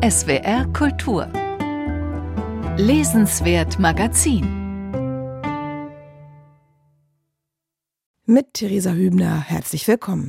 SWR Kultur. Lesenswert Magazin. Mit Theresa Hübner, herzlich willkommen.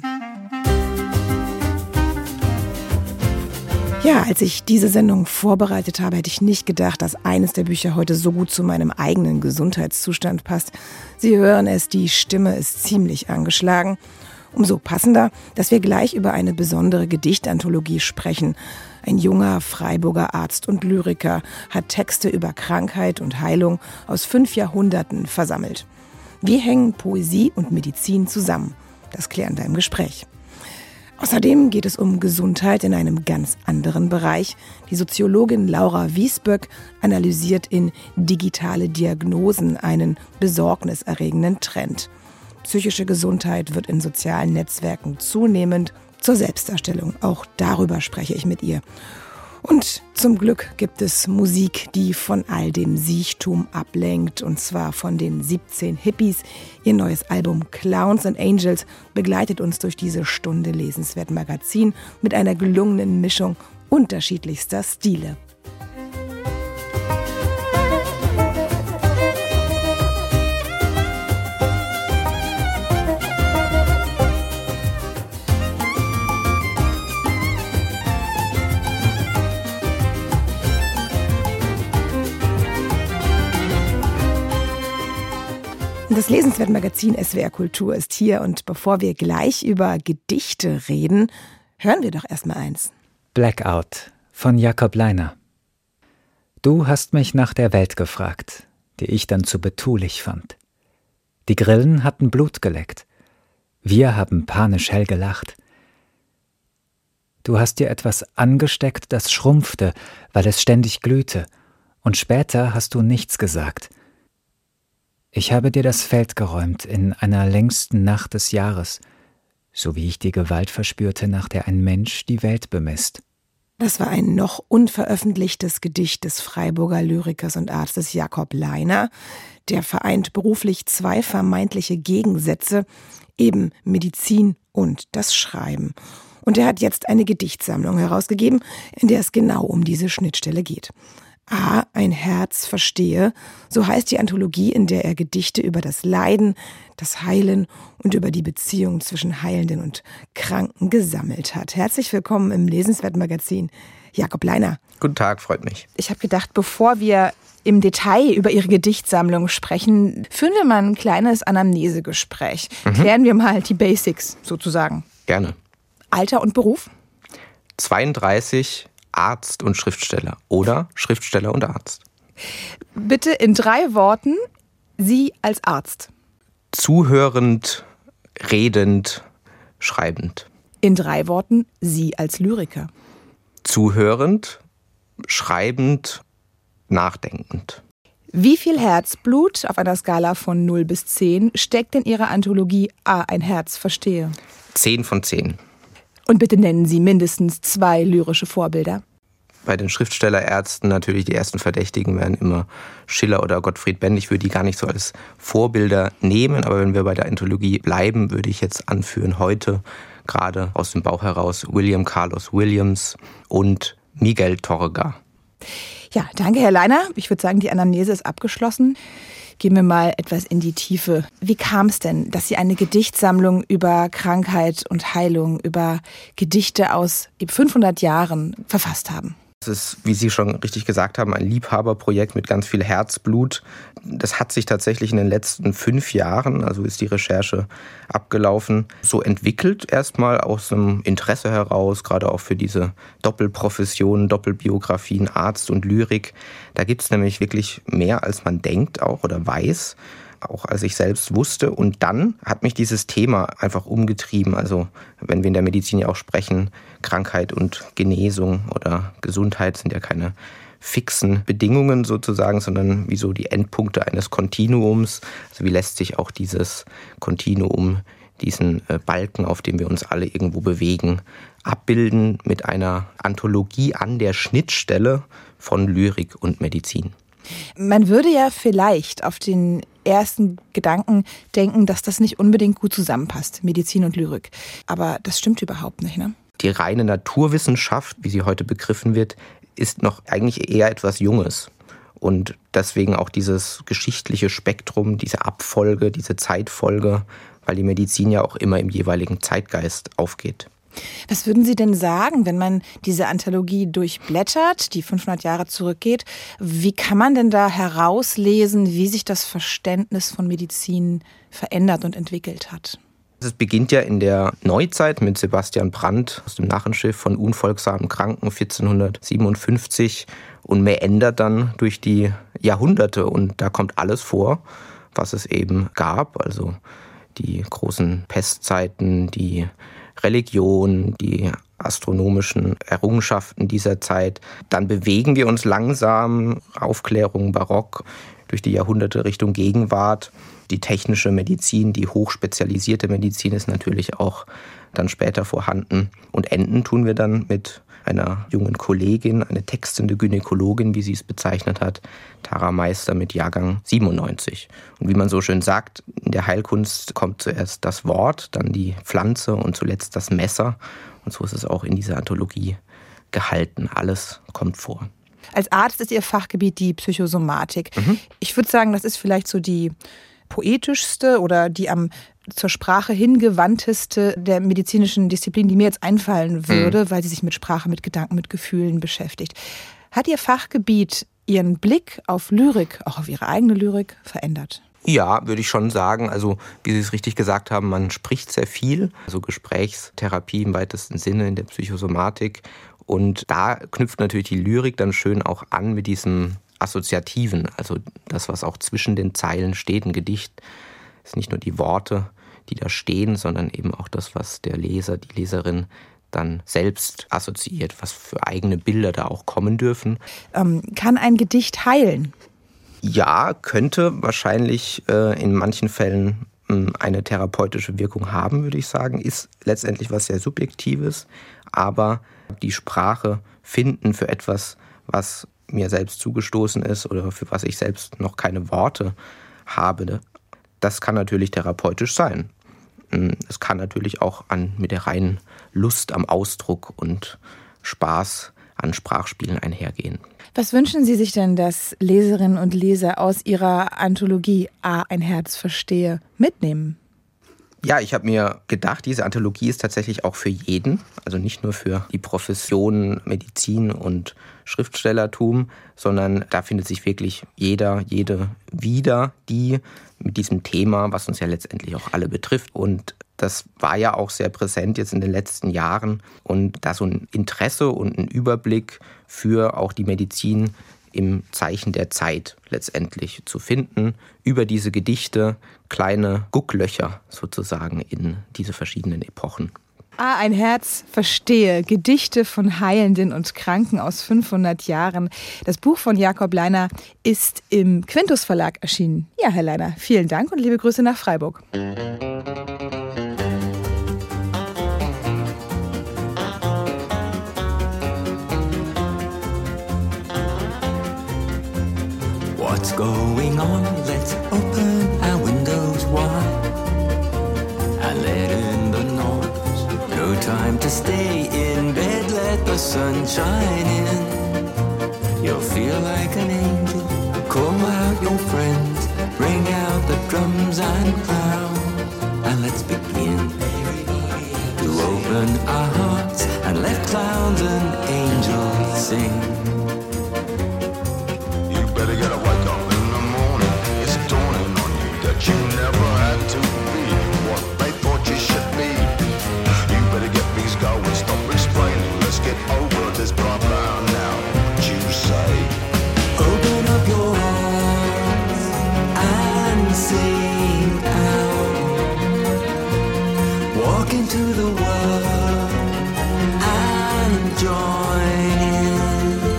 Ja, als ich diese Sendung vorbereitet habe, hätte ich nicht gedacht, dass eines der Bücher heute so gut zu meinem eigenen Gesundheitszustand passt. Sie hören es, die Stimme ist ziemlich angeschlagen. Umso passender, dass wir gleich über eine besondere Gedichtanthologie sprechen. Ein junger Freiburger Arzt und Lyriker hat Texte über Krankheit und Heilung aus 5 Jahrhunderten versammelt. Wie hängen Poesie und Medizin zusammen? Das klären wir im Gespräch. Außerdem geht es um Gesundheit in einem ganz anderen Bereich. Die Soziologin Laura Wiesböck analysiert in Digitale Diagnosen einen besorgniserregenden Trend. Psychische Gesundheit wird in sozialen Netzwerken zunehmend zur Selbstdarstellung. Auch darüber spreche ich mit ihr. Und zum Glück gibt es Musik, die von all dem Siechtum ablenkt, und zwar von den 17 Hippies. Ihr neues Album Clowns and Angels begleitet uns durch diese Stunde Lesenswert Magazin mit einer gelungenen Mischung unterschiedlichster Stile. Das Lesenswert-Magazin SWR Kultur ist hier, und bevor wir gleich über Gedichte reden, hören wir doch erstmal eins. Blackout von Jakob Leiner. Du hast mich nach der Welt gefragt, die ich dann zu betulich fand. Die Grillen hatten Blut geleckt. Wir haben panisch hell gelacht. Du hast dir etwas angesteckt, das schrumpfte, weil es ständig glühte, und später hast du nichts gesagt. Ich habe dir das Feld geräumt in einer längsten Nacht des Jahres, so wie ich die Gewalt verspürte, nach der ein Mensch die Welt bemisst. Das war ein noch unveröffentlichtes Gedicht des Freiburger Lyrikers und Arztes Jakob Leiner. Der vereint beruflich 2 vermeintliche Gegensätze, eben Medizin und das Schreiben. Und er hat jetzt eine Gedichtsammlung herausgegeben, in der es genau um diese Schnittstelle geht. Ein Herz verstehe, so heißt die Anthologie, in der er Gedichte über das Leiden, das Heilen und über die Beziehung zwischen Heilenden und Kranken gesammelt hat. Herzlich willkommen im Lesenswert-Magazin, Jakob Leiner. Guten Tag, freut mich. Ich habe gedacht, bevor wir im Detail über Ihre Gedichtsammlung sprechen, führen wir mal ein kleines Anamnesegespräch. Klären wir mal die Basics sozusagen. Gerne. Alter und Beruf? 32, Arzt und Schriftsteller oder Schriftsteller und Arzt. Bitte in 3 Worten, Sie als Arzt. Zuhörend, redend, schreibend. In 3 Worten, Sie als Lyriker. Zuhörend, schreibend, nachdenkend. Wie viel Herzblut auf einer Skala von 0 bis 10 steckt in Ihrer Anthologie Ein Herz verstehe? 10 von 10. Und bitte nennen Sie mindestens 2 lyrische Vorbilder. Bei den Schriftstellerärzten natürlich die ersten Verdächtigen wären immer Schiller oder Gottfried Benn. Ich würde die gar nicht so als Vorbilder nehmen, aber wenn wir bei der Anthologie bleiben, würde ich jetzt anführen, heute gerade aus dem Bauch heraus William Carlos Williams und Miguel Torga. Ja, danke Herr Leiner. Ich würde sagen, die Anamnese ist abgeschlossen. Gehen wir mal etwas in die Tiefe. Wie kam es denn, dass Sie eine Gedichtsammlung über Krankheit und Heilung, über Gedichte aus 500 Jahren verfasst haben? Es ist, wie Sie schon richtig gesagt haben, ein Liebhaberprojekt mit ganz viel Herzblut. Das hat sich tatsächlich in den letzten 5 Jahren, also ist die Recherche abgelaufen, so entwickelt, erstmal aus einem Interesse heraus, gerade auch für diese Doppelprofessionen, Doppelbiografien, Arzt und Lyrik. Da gibt es nämlich wirklich mehr, als man denkt auch oder weiß, auch als ich selbst wusste. Und dann hat mich dieses Thema einfach umgetrieben. Also wenn wir in der Medizin ja auch sprechen, Krankheit und Genesung oder Gesundheit sind ja keine fixen Bedingungen sozusagen, sondern wie so die Endpunkte eines Kontinuums. Also wie lässt sich auch dieses Kontinuum, diesen Balken, auf dem wir uns alle irgendwo bewegen, abbilden mit einer Anthologie an der Schnittstelle von Lyrik und Medizin. Man würde ja vielleicht auf den ersten Gedanken denken, dass das nicht unbedingt gut zusammenpasst, Medizin und Lyrik. Aber das stimmt überhaupt nicht, ne? Die reine Naturwissenschaft, wie sie heute begriffen wird, ist noch eigentlich eher etwas Junges. Und deswegen auch dieses geschichtliche Spektrum, diese Abfolge, diese Zeitfolge, weil die Medizin ja auch immer im jeweiligen Zeitgeist aufgeht. Was würden Sie denn sagen, wenn man diese Anthologie durchblättert, die 500 Jahre zurückgeht? Wie kann man denn da herauslesen, wie sich das Verständnis von Medizin verändert und entwickelt hat? Es beginnt ja in der Neuzeit mit Sebastian Brandt aus dem Narrenschiff von unfolgsamen Kranken 1457 und mehr ändert dann durch die Jahrhunderte. Und da kommt alles vor, was es eben gab, also die großen Pestzeiten, die Religion, die astronomischen Errungenschaften dieser Zeit. Dann bewegen wir uns langsam, Aufklärung, Barock, durch die Jahrhunderte Richtung Gegenwart. Die technische Medizin, die hochspezialisierte Medizin ist natürlich auch dann später vorhanden. Und enden tun wir dann mit einer jungen Kollegin, eine textende Gynäkologin, wie sie es bezeichnet hat, Tara Meister mit Jahrgang 97. Und wie man so schön sagt, in der Heilkunst kommt zuerst das Wort, dann die Pflanze und zuletzt das Messer. Und so ist es auch in dieser Anthologie gehalten. Alles kommt vor. Als Arzt ist Ihr Fachgebiet die Psychosomatik. Ich würde sagen, das ist vielleicht so die poetischste oder die am zur Sprache hingewandteste der medizinischen Disziplin, die mir jetzt einfallen würde, weil sie sich mit Sprache, mit Gedanken, mit Gefühlen beschäftigt. Hat Ihr Fachgebiet Ihren Blick auf Lyrik, auch auf Ihre eigene Lyrik, verändert? Ja, würde ich schon sagen. Also, wie Sie es richtig gesagt haben, man spricht sehr viel. Also Gesprächstherapie im weitesten Sinne in der Psychosomatik. Und da knüpft natürlich die Lyrik dann schön auch an mit diesem Assoziativen. Also das, was auch zwischen den Zeilen steht. Ein Gedicht ist nicht nur die Worte, die da stehen, sondern eben auch das, was der Leser, die Leserin dann selbst assoziiert, was für eigene Bilder da auch kommen dürfen. Kann ein Gedicht heilen? Ja, könnte wahrscheinlich in manchen Fällen eine therapeutische Wirkung haben, würde ich sagen. Ist letztendlich was sehr Subjektives, aber die Sprache finden für etwas, was mir selbst zugestoßen ist oder für was ich selbst noch keine Worte habe, das kann natürlich therapeutisch sein. Es kann natürlich auch mit der reinen Lust am Ausdruck und Spaß an Sprachspielen einhergehen. Was wünschen Sie sich denn, dass Leserinnen und Leser aus Ihrer Anthologie Ein Herz verstehe mitnehmen? Ja, ich habe mir gedacht, diese Anthologie ist tatsächlich auch für jeden, also nicht nur für die Profession Medizin und Schriftstellertum, sondern da findet sich wirklich jede wieder, die mit diesem Thema, was uns ja letztendlich auch alle betrifft. Und das war ja auch sehr präsent jetzt in den letzten Jahren. Und da so ein Interesse und ein Überblick für auch die Medizin im Zeichen der Zeit letztendlich zu finden, über diese Gedichte kleine Gucklöcher sozusagen in diese verschiedenen Epochen. Ein Herz verstehe, Gedichte von Heilenden und Kranken aus 500 Jahren. Das Buch von Jakob Leiner ist im Quintus Verlag erschienen. Ja, Herr Leiner, vielen Dank und liebe Grüße nach Freiburg. What's going on? Let's open our windows wide and let in the noise. No time to stay in bed, let the sun shine in. You'll feel like an angel, call out your friends, bring out the drums and clowns, and let's begin to open our hearts and let clowns and angels sing. Better get a wake up in the morning. It's dawning on you that you never had to be what they thought you should be. You better get things going, stop explaining. Let's get over this problem now. What you say? Open up your heart and sing out. Walk into the world and join in.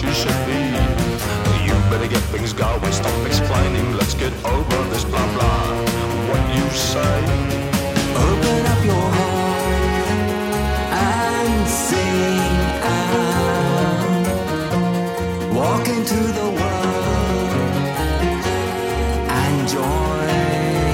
you should be. You better get things going, stop explaining, let's get over this blah blah. What you say? Open up your heart and sing out. Walk into the world and join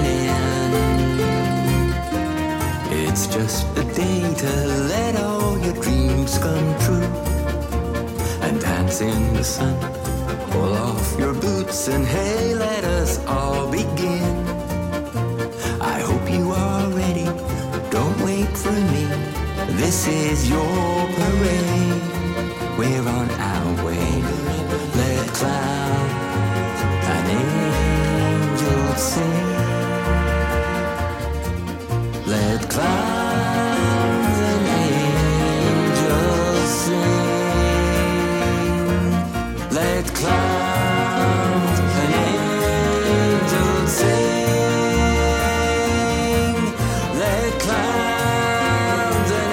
in. It's just a day to let all your dreams come true and dance in the sun. Pull off your boots and hey, let us all begin. I hope you are ready, don't wait for me. This is your parade, we're on our way. Let clouds and angels sing. Let clouds and angels sing. Let clouds and angels sing. Let clouds and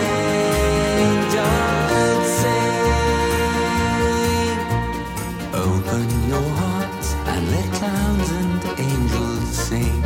angels sing. Open your hearts and let clouds and angels sing.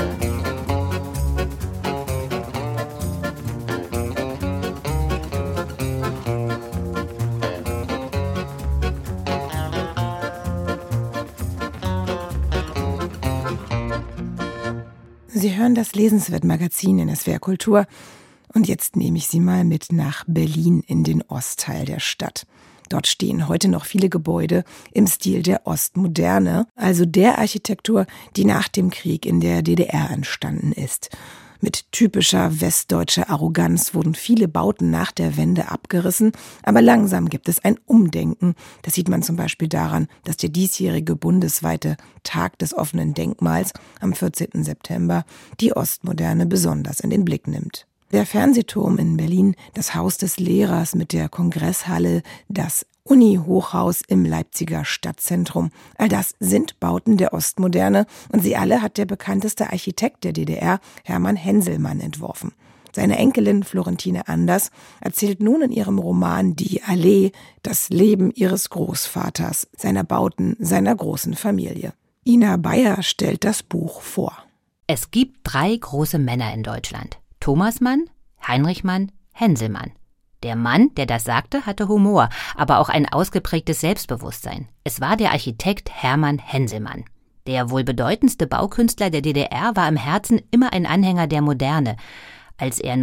Sie hören das Lesenswert-Magazin in SWR Kultur. Und jetzt nehme ich Sie mal mit nach Berlin in den Ostteil der Stadt. Dort stehen heute noch viele Gebäude im Stil der Ostmoderne, also der Architektur, die nach dem Krieg in der DDR entstanden ist. Mit typischer westdeutscher Arroganz wurden viele Bauten nach der Wende abgerissen, aber langsam gibt es ein Umdenken. Das sieht man zum Beispiel daran, dass der diesjährige bundesweite Tag des offenen Denkmals am 14. September die Ostmoderne besonders in den Blick nimmt. Der Fernsehturm in Berlin, das Haus des Lehrers mit der Kongresshalle, das Uni-Hochhaus im Leipziger Stadtzentrum. All das sind Bauten der Ostmoderne und sie alle hat der bekannteste Architekt der DDR, Hermann Henselmann, entworfen. Seine Enkelin Florentine Anders erzählt nun in ihrem Roman Die Allee das Leben ihres Großvaters, seiner Bauten, seiner großen Familie. Ina Bayer stellt das Buch vor. Es gibt 3 große Männer in Deutschland. Thomas Mann, Heinrich Mann, Henselmann. Der Mann, der das sagte, hatte Humor, aber auch ein ausgeprägtes Selbstbewusstsein. Es war der Architekt Hermann Henselmann. Der wohl bedeutendste Baukünstler der DDR war im Herzen immer ein Anhänger der Moderne. Als er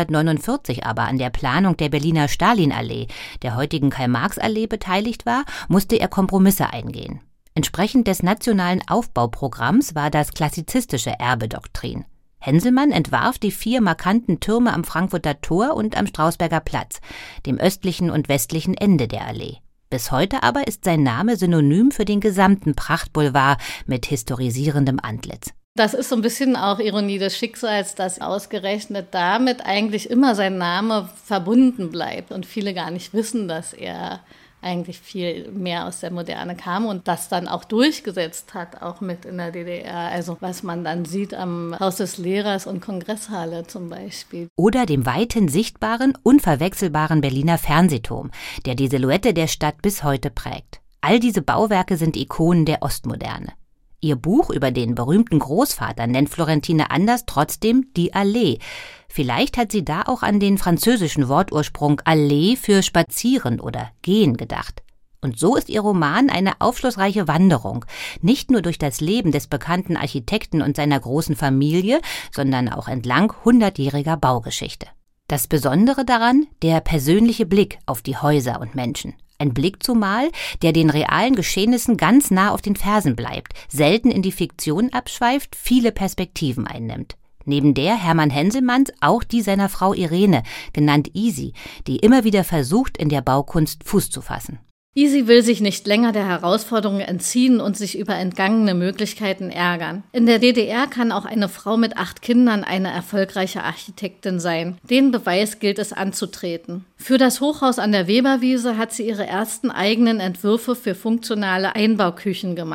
1949 aber an der Planung der Berliner Stalinallee, der heutigen Karl-Marx-Allee, beteiligt war, musste er Kompromisse eingehen. Entsprechend des nationalen Aufbauprogramms war das klassizistische Erbe-Doktrin. Henselmann entwarf die 4 markanten Türme am Frankfurter Tor und am Strausberger Platz, dem östlichen und westlichen Ende der Allee. Bis heute aber ist sein Name synonym für den gesamten Prachtboulevard mit historisierendem Antlitz. Das ist so ein bisschen auch Ironie des Schicksals, dass ausgerechnet damit eigentlich immer sein Name verbunden bleibt und viele gar nicht wissen, dass er eigentlich viel mehr aus der Moderne kam und das dann auch durchgesetzt hat, auch mit in der DDR. Also was man dann sieht am Haus des Lehrers und Kongresshalle zum Beispiel. Oder dem weithin sichtbaren, unverwechselbaren Berliner Fernsehturm, der die Silhouette der Stadt bis heute prägt. All diese Bauwerke sind Ikonen der Ostmoderne. Ihr Buch über den berühmten Großvater nennt Florentine Anders trotzdem die Allee. Vielleicht hat sie da auch an den französischen Wortursprung Allee für spazieren oder gehen gedacht. Und so ist ihr Roman eine aufschlussreiche Wanderung, nicht nur durch das Leben des bekannten Architekten und seiner großen Familie, sondern auch entlang 100-jähriger Baugeschichte. Das Besondere daran, der persönliche Blick auf die Häuser und Menschen. Ein Blick zumal, der den realen Geschehnissen ganz nah auf den Fersen bleibt, selten in die Fiktion abschweift, viele Perspektiven einnimmt. Neben der Hermann Henselmanns auch die seiner Frau Irene, genannt Isi, die immer wieder versucht, in der Baukunst Fuß zu fassen. Isi will sich nicht länger der Herausforderung entziehen und sich über entgangene Möglichkeiten ärgern. In der DDR kann auch eine Frau mit 8 Kindern eine erfolgreiche Architektin sein. Den Beweis gilt es anzutreten. Für das Hochhaus an der Weberwiese hat sie ihre ersten eigenen Entwürfe für funktionale Einbauküchen gemacht.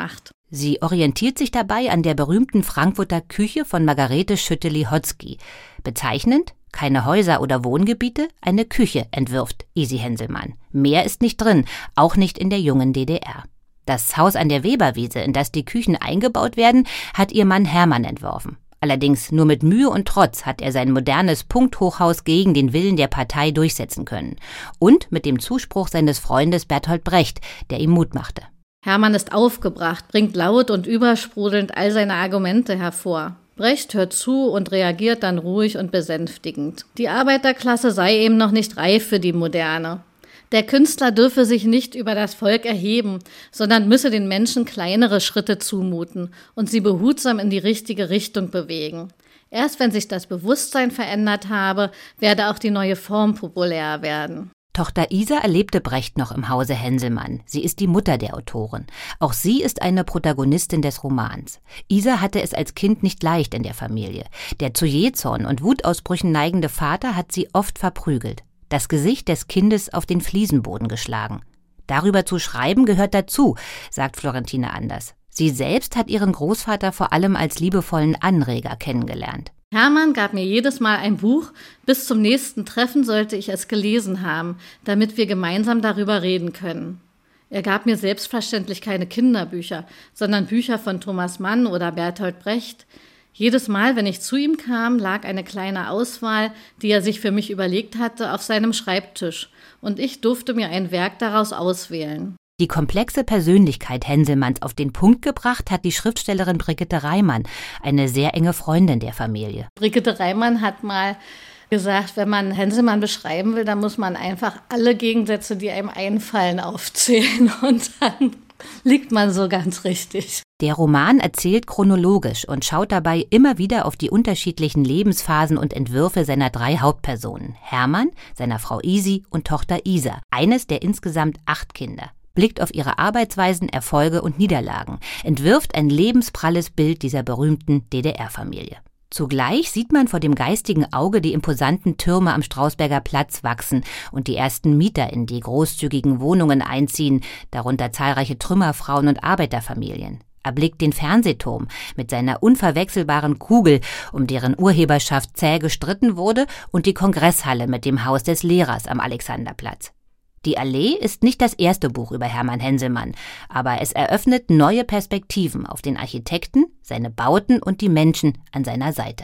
Sie orientiert sich dabei an der berühmten Frankfurter Küche von Margarete Schütte-Lihotzky. Bezeichnend: keine Häuser oder Wohngebiete, eine Küche entwirft Isi Henselmann. Mehr ist nicht drin, auch nicht in der jungen DDR. Das Haus an der Weberwiese, in das die Küchen eingebaut werden, hat ihr Mann Hermann entworfen. Allerdings nur mit Mühe und Trotz hat er sein modernes Punkthochhaus gegen den Willen der Partei durchsetzen können. Und mit dem Zuspruch seines Freundes Bertolt Brecht, der ihm Mut machte. Hermann ist aufgebracht, bringt laut und übersprudelnd all seine Argumente hervor. Brecht hört zu und reagiert dann ruhig und besänftigend. Die Arbeiterklasse sei eben noch nicht reif für die Moderne. Der Künstler dürfe sich nicht über das Volk erheben, sondern müsse den Menschen kleinere Schritte zumuten und sie behutsam in die richtige Richtung bewegen. Erst wenn sich das Bewusstsein verändert habe, werde auch die neue Form populär werden. Tochter Isa erlebte Brecht noch im Hause Henselmann. Sie ist die Mutter der Autorin. Auch sie ist eine Protagonistin des Romans. Isa hatte es als Kind nicht leicht in der Familie. Der zu Jähzorn und Wutausbrüchen neigende Vater hat sie oft verprügelt. Das Gesicht des Kindes auf den Fliesenboden geschlagen. Darüber zu schreiben gehört dazu, sagt Florentine Anders. Sie selbst hat ihren Großvater vor allem als liebevollen Anreger kennengelernt. Hermann gab mir jedes Mal ein Buch. Bis zum nächsten Treffen sollte ich es gelesen haben, damit wir gemeinsam darüber reden können. Er gab mir selbstverständlich keine Kinderbücher, sondern Bücher von Thomas Mann oder Bertolt Brecht. Jedes Mal, wenn ich zu ihm kam, lag eine kleine Auswahl, die er sich für mich überlegt hatte, auf seinem Schreibtisch. Und ich durfte mir ein Werk daraus auswählen. Die komplexe Persönlichkeit Henselmanns auf den Punkt gebracht hat die Schriftstellerin Brigitte Reimann, eine sehr enge Freundin der Familie. Brigitte Reimann hat mal gesagt, wenn man Henselmann beschreiben will, dann muss man einfach alle Gegensätze, die einem einfallen, aufzählen. Und dann liegt man so ganz richtig. Der Roman erzählt chronologisch und schaut dabei immer wieder auf die unterschiedlichen Lebensphasen und Entwürfe seiner 3 Hauptpersonen: Hermann, seiner Frau Isi und Tochter Isa, eines der insgesamt 8 Kinder. Blickt auf ihre Arbeitsweisen, Erfolge und Niederlagen, entwirft ein lebenspralles Bild dieser berühmten DDR-Familie. Zugleich sieht man vor dem geistigen Auge die imposanten Türme am Strausberger Platz wachsen und die ersten Mieter in die großzügigen Wohnungen einziehen, darunter zahlreiche Trümmerfrauen und Arbeiterfamilien. Erblickt den Fernsehturm mit seiner unverwechselbaren Kugel, um deren Urheberschaft zäh gestritten wurde, und die Kongresshalle mit dem Haus des Lehrers am Alexanderplatz. Die Allee ist nicht das erste Buch über Hermann Henselmann, aber es eröffnet neue Perspektiven auf den Architekten, seine Bauten und die Menschen an seiner Seite.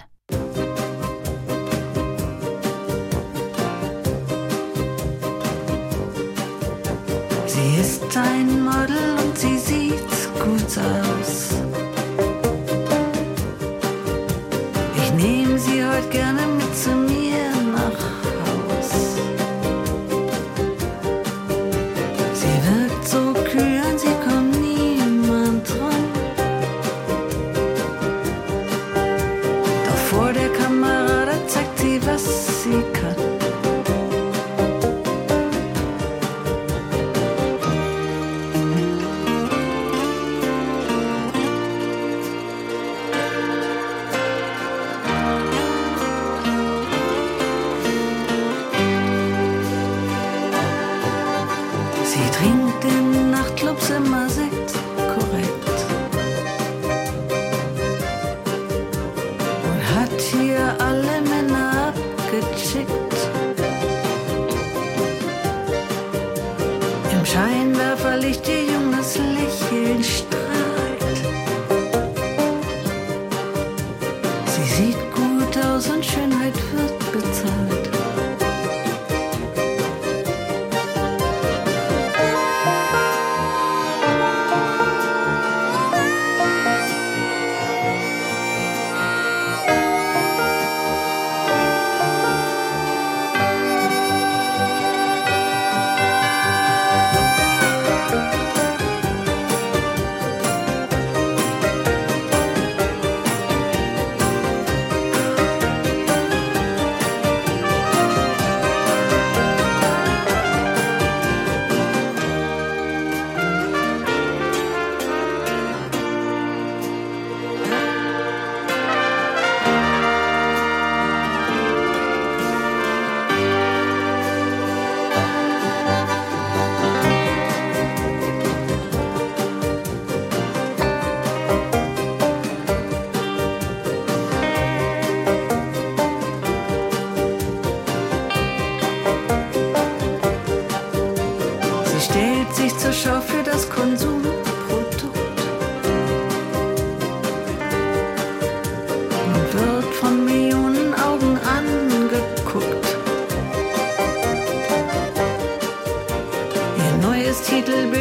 Sie ist ein Model und sie sieht gut aus. Ich nehme sie heute gerne mit zu mir nach Haus. Sie wirkt so kühl und sie kommt niemand ran. Doch vor der Kamera, da zeigt sie, was sie kann. Immer Sekt, korrekt. Und hat hier alle Männer abgechickt. Im Scheinwerferlicht ihr junges Lächeln strahlt. Sie sieht gut aus und Schönheit wird bezahlt.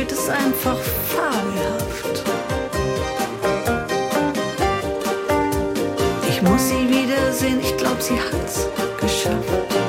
Welt ist einfach fabelhaft. Ich muss sie wiedersehen, ich glaube, sie hat's geschafft.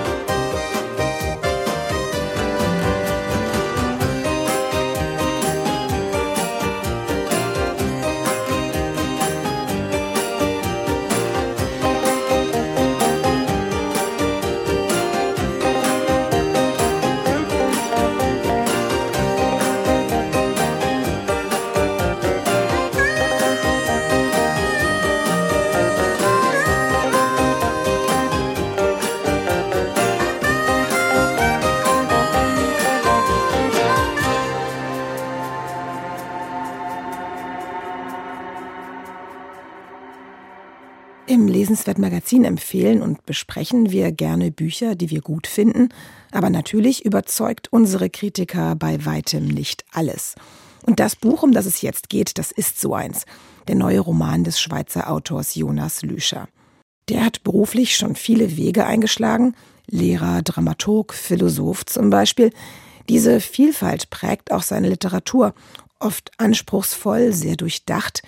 Im Lesenswert-Magazin empfehlen und besprechen wir gerne Bücher, die wir gut finden. Aber natürlich überzeugt unsere Kritiker bei weitem nicht alles. Und das Buch, um das es jetzt geht, das ist so eins. Der neue Roman des Schweizer Autors Jonas Lüscher. Der hat beruflich schon viele Wege eingeschlagen. Lehrer, Dramaturg, Philosoph zum Beispiel. Diese Vielfalt prägt auch seine Literatur. Oft anspruchsvoll, sehr durchdacht.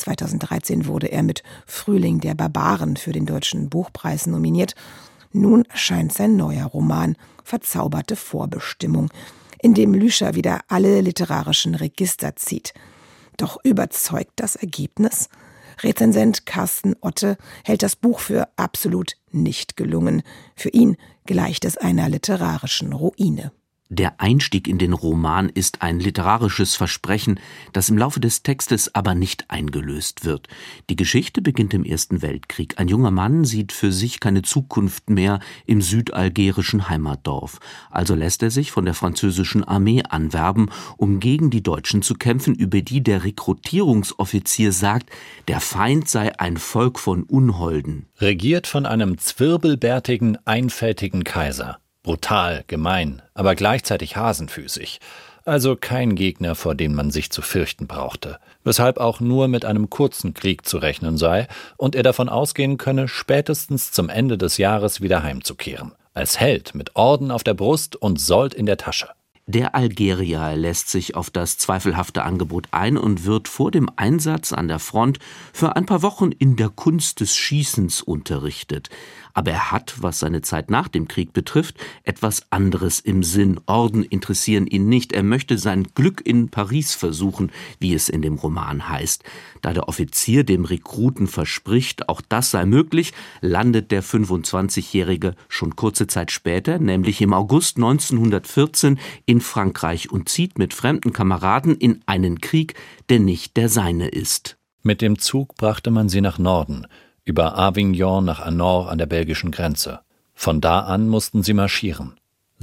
2013 wurde er mit Frühling der Barbaren für den Deutschen Buchpreis nominiert. Nun erscheint sein neuer Roman Verzauberte Vorbestimmung, in dem Lüscher wieder alle literarischen Register zieht. Doch überzeugt das Ergebnis? Rezensent Carsten Otte hält das Buch für absolut nicht gelungen. Für ihn gleicht es einer literarischen Ruine. Der Einstieg in den Roman ist ein literarisches Versprechen, das im Laufe des Textes aber nicht eingelöst wird. Die Geschichte beginnt im Ersten Weltkrieg. Ein junger Mann sieht für sich keine Zukunft mehr im südalgerischen Heimatdorf. Also lässt er sich von der französischen Armee anwerben, um gegen die Deutschen zu kämpfen, über die der Rekrutierungsoffizier sagt, der Feind sei ein Volk von Unholden. Regiert von einem zwirbelbärtigen, einfältigen Kaiser. Brutal, gemein, aber gleichzeitig hasenfüßig. Also kein Gegner, vor dem man sich zu fürchten brauchte. Weshalb auch nur mit einem kurzen Krieg zu rechnen sei und er davon ausgehen könne, spätestens zum Ende des Jahres wieder heimzukehren. Als Held mit Orden auf der Brust und Sold in der Tasche. Der Algerier lässt sich auf das zweifelhafte Angebot ein und wird vor dem Einsatz an der Front für ein paar Wochen in der Kunst des Schießens unterrichtet. Aber er hat, was seine Zeit nach dem Krieg betrifft, etwas anderes im Sinn. Orden interessieren ihn nicht. Er möchte sein Glück in Paris versuchen, wie es in dem Roman heißt. Da der Offizier dem Rekruten verspricht, auch das sei möglich, landet der 25-Jährige schon kurze Zeit später, nämlich im August 1914, in Frankreich und zieht mit fremden Kameraden in einen Krieg, der nicht der seine ist. Mit dem Zug brachte man sie nach Norden, über Avignon nach Hanovre an der belgischen Grenze. Von da an mussten sie marschieren.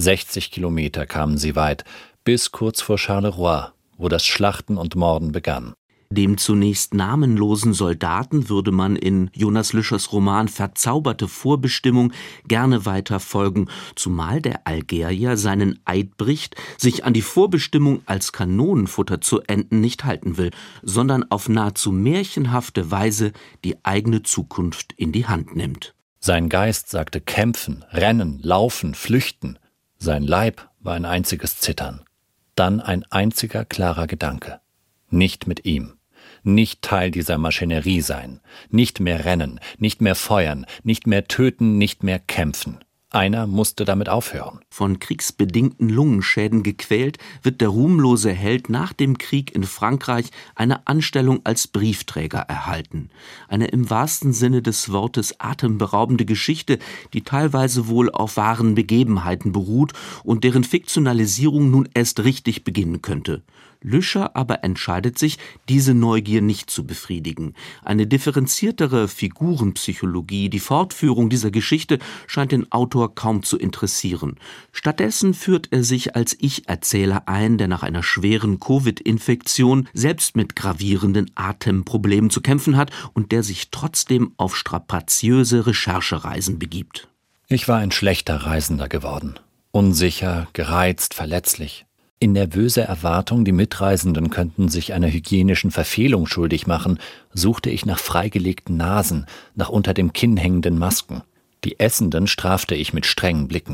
60 Kilometer kamen sie weit, bis kurz vor Charleroi, wo das Schlachten und Morden begann. Dem zunächst namenlosen Soldaten würde man in Jonas Lüschers Roman Verzauberte Vorbestimmung gerne weiter folgen, zumal der Algerier seinen Eid bricht, sich an die Vorbestimmung als Kanonenfutter zu enden nicht halten will, sondern auf nahezu märchenhafte Weise die eigene Zukunft in die Hand nimmt. Sein Geist sagte kämpfen, rennen, laufen, flüchten. Sein Leib war ein einziges Zittern. Dann ein einziger klarer Gedanke. Nicht mit ihm. Nicht Teil dieser Maschinerie sein, nicht mehr rennen, nicht mehr feuern, nicht mehr töten, nicht mehr kämpfen. Einer musste damit aufhören. Von kriegsbedingten Lungenschäden gequält, wird der ruhmlose Held nach dem Krieg in Frankreich eine Anstellung als Briefträger erhalten. Eine im wahrsten Sinne des Wortes atemberaubende Geschichte, die teilweise wohl auf wahren Begebenheiten beruht und deren Fiktionalisierung nun erst richtig beginnen könnte. Lüscher aber entscheidet sich, diese Neugier nicht zu befriedigen. Eine differenziertere Figurenpsychologie, die Fortführung dieser Geschichte, scheint den Autor kaum zu interessieren. Stattdessen führt er sich als Ich-Erzähler ein, der nach einer schweren Covid-Infektion selbst mit gravierenden Atemproblemen zu kämpfen hat und der sich trotzdem auf strapaziöse Recherchereisen begibt. Ich war ein schlechter Reisender geworden. Unsicher, gereizt, verletzlich. In nervöser Erwartung, die Mitreisenden könnten sich einer hygienischen Verfehlung schuldig machen, suchte ich nach freigelegten Nasen, nach unter dem Kinn hängenden Masken. Die Essenden strafte ich mit strengen Blicken.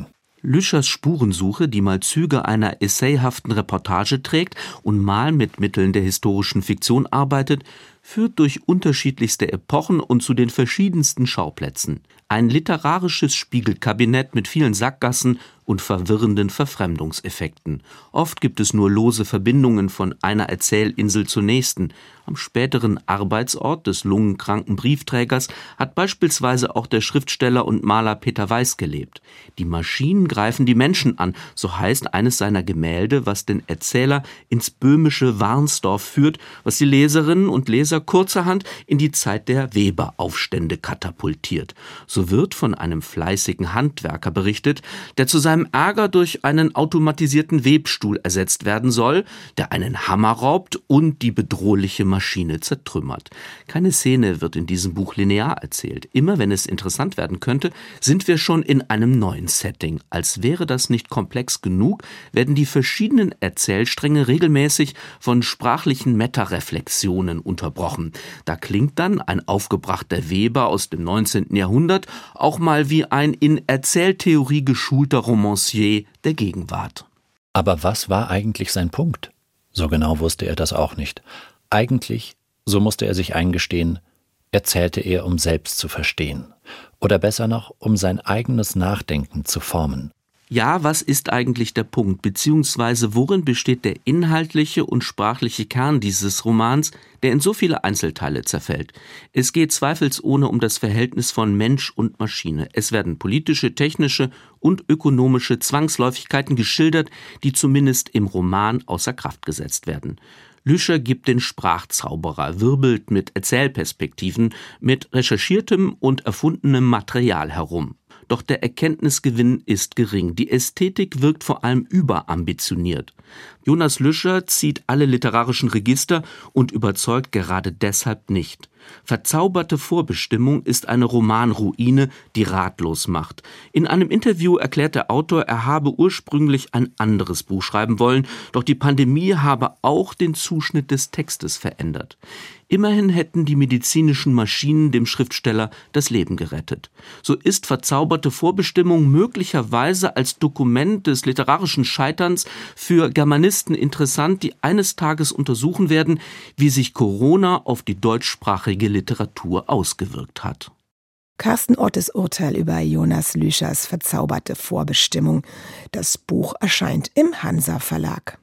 Lüschers Spurensuche, die mal Züge einer essayhaften Reportage trägt und mal mit Mitteln der historischen Fiktion arbeitet, führt durch unterschiedlichste Epochen und zu den verschiedensten Schauplätzen. Ein literarisches Spiegelkabinett mit vielen Sackgassen und verwirrenden Verfremdungseffekten. Oft gibt es nur lose Verbindungen von einer Erzählinsel zur nächsten. Am späteren Arbeitsort des lungenkranken Briefträgers hat beispielsweise auch der Schriftsteller und Maler Peter Weiß gelebt. Die Maschinen greifen die Menschen an, so heißt eines seiner Gemälde, was den Erzähler ins böhmische Warnsdorf führt, was die Leserinnen und Leser kurzerhand in die Zeit der Weberaufstände katapultiert. So wird von einem fleißigen Handwerker berichtet, der zu seinem Ärger durch einen automatisierten Webstuhl ersetzt werden soll, der einen Hammer raubt und die bedrohliche Maschine zertrümmert. Keine Szene wird in diesem Buch linear erzählt. Immer wenn es interessant werden könnte, sind wir schon in einem neuen Setting. Als wäre das nicht komplex genug, werden die verschiedenen Erzählstränge regelmäßig von sprachlichen Metareflexionen unterbrochen. Da klingt dann ein aufgebrachter Weber aus dem 19. Jahrhundert auch mal wie ein in Erzähltheorie geschulter Romancier der Gegenwart. Aber was war eigentlich sein Punkt? So genau wusste er das auch nicht. Eigentlich, so musste er sich eingestehen, erzählte er, um selbst zu verstehen. Oder besser noch, um sein eigenes Nachdenken zu formen. Ja, was ist eigentlich der Punkt, beziehungsweise worin besteht der inhaltliche und sprachliche Kern dieses Romans, der in so viele Einzelteile zerfällt? Es geht zweifelsohne um das Verhältnis von Mensch und Maschine. Es werden politische, technische und ökonomische Zwangsläufigkeiten geschildert, die zumindest im Roman außer Kraft gesetzt werden. Lüscher gibt den Sprachzauberer, wirbelt mit Erzählperspektiven, mit recherchiertem und erfundenem Material herum. Doch der Erkenntnisgewinn ist gering. Die Ästhetik wirkt vor allem überambitioniert. Jonas Lüscher zieht alle literarischen Register und überzeugt gerade deshalb nicht. Verzauberte Vorbestimmung ist eine Romanruine, die ratlos macht. In einem Interview erklärt der Autor, er habe ursprünglich ein anderes Buch schreiben wollen, doch die Pandemie habe auch den Zuschnitt des Textes verändert. Immerhin hätten die medizinischen Maschinen dem Schriftsteller das Leben gerettet. So ist verzauberte Vorbestimmung möglicherweise als Dokument des literarischen Scheiterns für Germanisten interessant, die eines Tages untersuchen werden, wie sich Corona auf die deutschsprachige Literatur ausgewirkt hat. Carsten Ottes Urteil über Jonas Lüschers verzauberte Vorbestimmung. Das Buch erscheint im Hansa Verlag.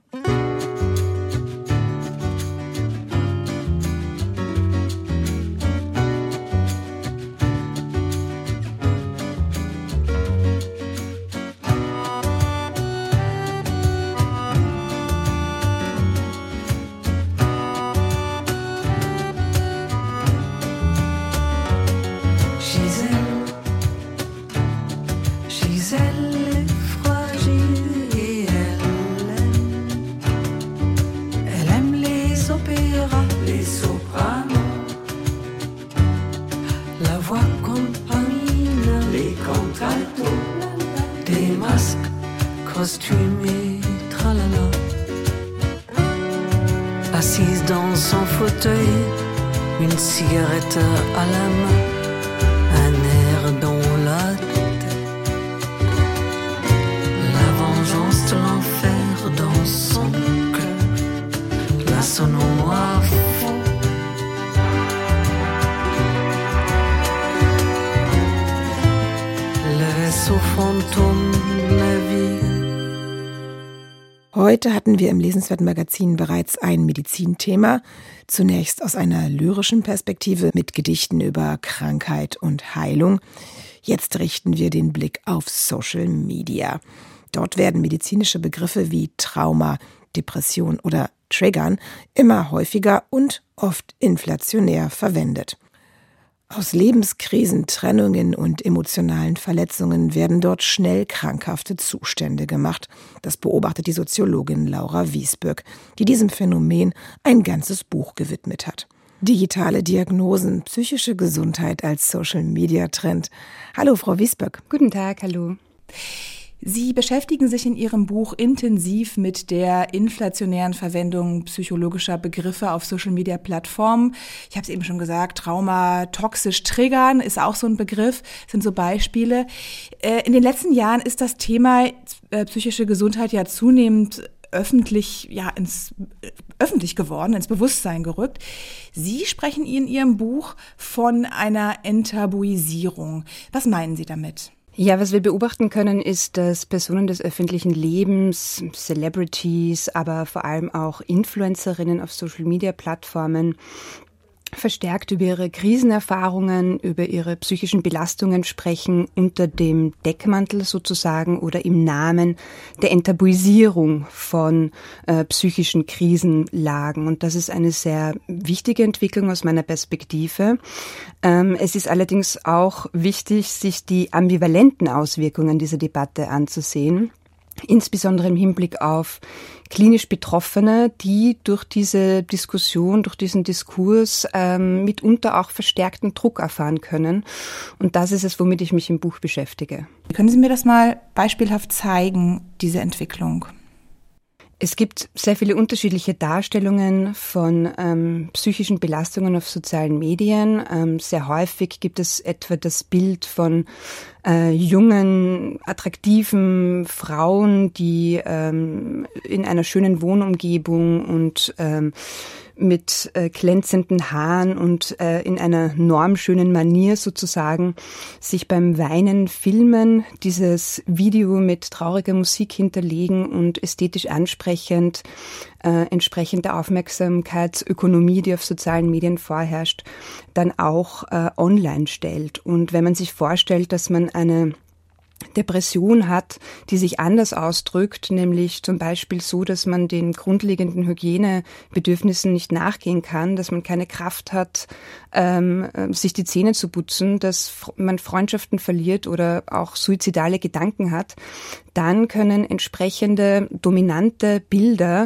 Costumée, tralala. Assise dans son fauteuil, une cigarette à la main, un air dans la tête. La vengeance de l'enfer dans son cœur, la sonore à fond. Le vaisseau fantôme de la vie. Heute hatten wir im Lesenswerten Magazin bereits ein Medizinthema, zunächst aus einer lyrischen Perspektive mit Gedichten über Krankheit und Heilung. Jetzt richten wir den Blick auf Social Media. Dort werden medizinische Begriffe wie Trauma, Depression oder Triggern immer häufiger und oft inflationär verwendet. Aus Lebenskrisen, Trennungen und emotionalen Verletzungen werden dort schnell krankhafte Zustände gemacht. Das beobachtet die Soziologin Laura Wiesböck, die diesem Phänomen ein ganzes Buch gewidmet hat. Digitale Diagnosen, psychische Gesundheit als Social-Media-Trend. Hallo, Frau Wiesböck. Guten Tag, hallo. Sie beschäftigen sich in Ihrem Buch intensiv mit der inflationären Verwendung psychologischer Begriffe auf Social-Media-Plattformen. Ich habe es eben schon gesagt, Trauma, toxisch triggern ist auch so ein Begriff, sind so Beispiele. In den letzten Jahren ist das Thema psychische Gesundheit ja zunehmend öffentlich geworden, ins Bewusstsein gerückt. Sie sprechen in Ihrem Buch von einer Enttabuisierung. Was meinen Sie damit? Ja, was wir beobachten können, ist, dass Personen des öffentlichen Lebens, Celebrities, aber vor allem auch Influencerinnen auf Social-Media-Plattformen verstärkt über ihre Krisenerfahrungen, über ihre psychischen Belastungen sprechen, unter dem Deckmantel sozusagen oder im Namen der Enttabuisierung von psychischen Krisenlagen. Und das ist eine sehr wichtige Entwicklung aus meiner Perspektive. Es ist allerdings auch wichtig, sich die ambivalenten Auswirkungen dieser Debatte anzusehen. Insbesondere im Hinblick auf klinisch Betroffene, die durch diese Diskussion, durch diesen Diskurs mitunter auch verstärkten Druck erfahren können. Und das ist es, womit ich mich im Buch beschäftige. Können Sie mir das mal beispielhaft zeigen, diese Entwicklung? Es gibt sehr viele unterschiedliche Darstellungen von psychischen Belastungen auf sozialen Medien. Sehr häufig gibt es etwa das Bild von jungen, attraktiven Frauen, die in einer schönen Wohnumgebung und mit glänzenden Haaren und in einer normschönen Manier sozusagen sich beim Weinen filmen, dieses Video mit trauriger Musik hinterlegen und ästhetisch ansprechend, entsprechend der Aufmerksamkeitsökonomie, die auf sozialen Medien vorherrscht, dann auch online stellt. Und wenn man sich vorstellt, dass man eine Depression hat, die sich anders ausdrückt, nämlich zum Beispiel so, dass man den grundlegenden Hygienebedürfnissen nicht nachgehen kann, dass man keine Kraft hat, sich die Zähne zu putzen, dass man Freundschaften verliert oder auch suizidale Gedanken hat, dann können entsprechende dominante Bilder,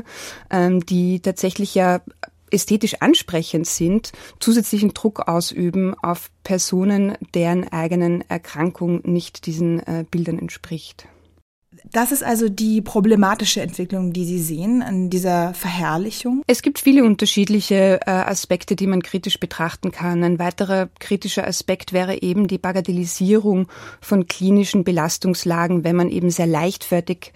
die tatsächlich ja ästhetisch ansprechend sind, zusätzlichen Druck ausüben auf Personen, deren eigenen Erkrankung nicht diesen Bildern entspricht. Das ist also die problematische Entwicklung, die Sie sehen an dieser Verherrlichung? Es gibt viele unterschiedliche Aspekte, die man kritisch betrachten kann. Ein weiterer kritischer Aspekt wäre eben die Bagatellisierung von klinischen Belastungslagen, wenn man eben sehr leichtfertig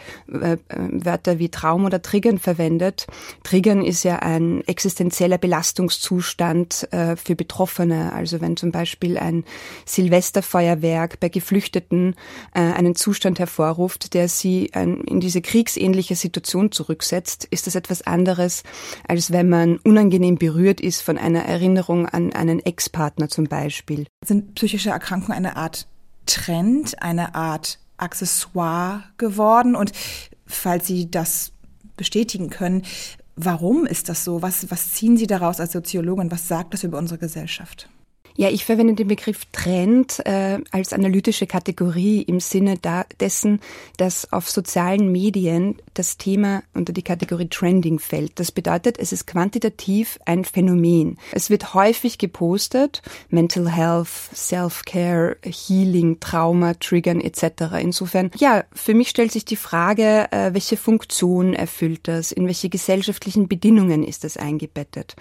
Wörter wie Traum oder Triggern verwendet. Triggern ist ja ein existenzieller Belastungszustand für Betroffene. Also wenn zum Beispiel ein Silvesterfeuerwerk bei Geflüchteten einen Zustand hervorruft, der sie in diese kriegsähnliche Situation zurücksetzt, ist das etwas anderes, als wenn man unangenehm berührt ist von einer Erinnerung an einen Ex-Partner zum Beispiel. Sind psychische Erkrankungen eine Art Trend, eine Art Accessoire geworden? Und falls Sie das bestätigen können, warum ist das so? Was ziehen Sie daraus als Soziologin? Was sagt das über unsere Gesellschaft? Ja, ich verwende den Begriff Trend als analytische Kategorie im Sinne dessen, dass auf sozialen Medien das Thema unter die Kategorie Trending fällt. Das bedeutet, es ist quantitativ ein Phänomen. Es wird häufig gepostet, Mental Health, Self-Care, Healing, Trauma, Triggern etc. Insofern, ja, für mich stellt sich die Frage, welche Funktion erfüllt das, in welche gesellschaftlichen Bedingungen ist das eingebettet.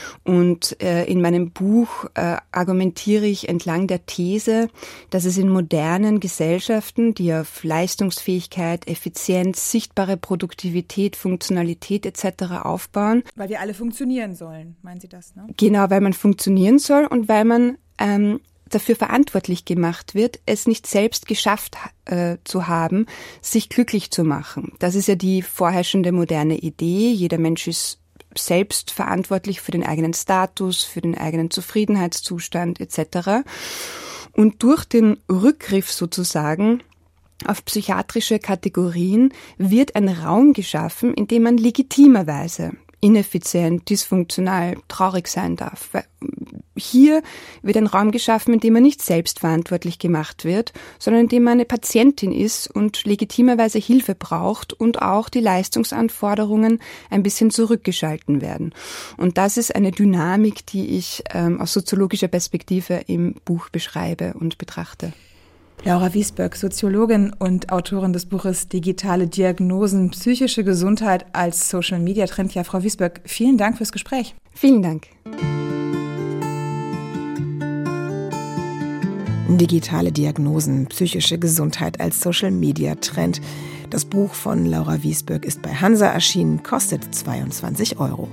Und in meinem Buch argumentiere ich entlang der These, dass es in modernen Gesellschaften, die auf Leistungsfähigkeit, Effizienz, sichtbare Produktivität, Funktionalität etc. aufbauen. Weil wir alle funktionieren sollen, meinen Sie das, ne? Genau, weil man funktionieren soll und weil man dafür verantwortlich gemacht wird, es nicht selbst geschafft zu haben, sich glücklich zu machen. Das ist ja die vorherrschende moderne Idee. Jeder Mensch ist selbst verantwortlich für den eigenen Status, für den eigenen Zufriedenheitszustand etc. Und durch den Rückgriff sozusagen auf psychiatrische Kategorien wird ein Raum geschaffen, in dem man legitimerweise ineffizient, dysfunktional, traurig sein darf. Hier wird ein Raum geschaffen, in dem man nicht selbst verantwortlich gemacht wird, sondern in dem man eine Patientin ist und legitimerweise Hilfe braucht und auch die Leistungsanforderungen ein bisschen zurückgeschalten werden. Und das ist eine Dynamik, die ich aus soziologischer Perspektive im Buch beschreibe und betrachte. Laura Wiesböck, Soziologin und Autorin des Buches Digitale Diagnosen, psychische Gesundheit als Social-Media-Trend. Ja, Frau Wiesböck, vielen Dank fürs Gespräch. Vielen Dank. Digitale Diagnosen, psychische Gesundheit als Social-Media-Trend. Das Buch von Laura Wiesböck ist bei Hansa erschienen, kostet 22 €.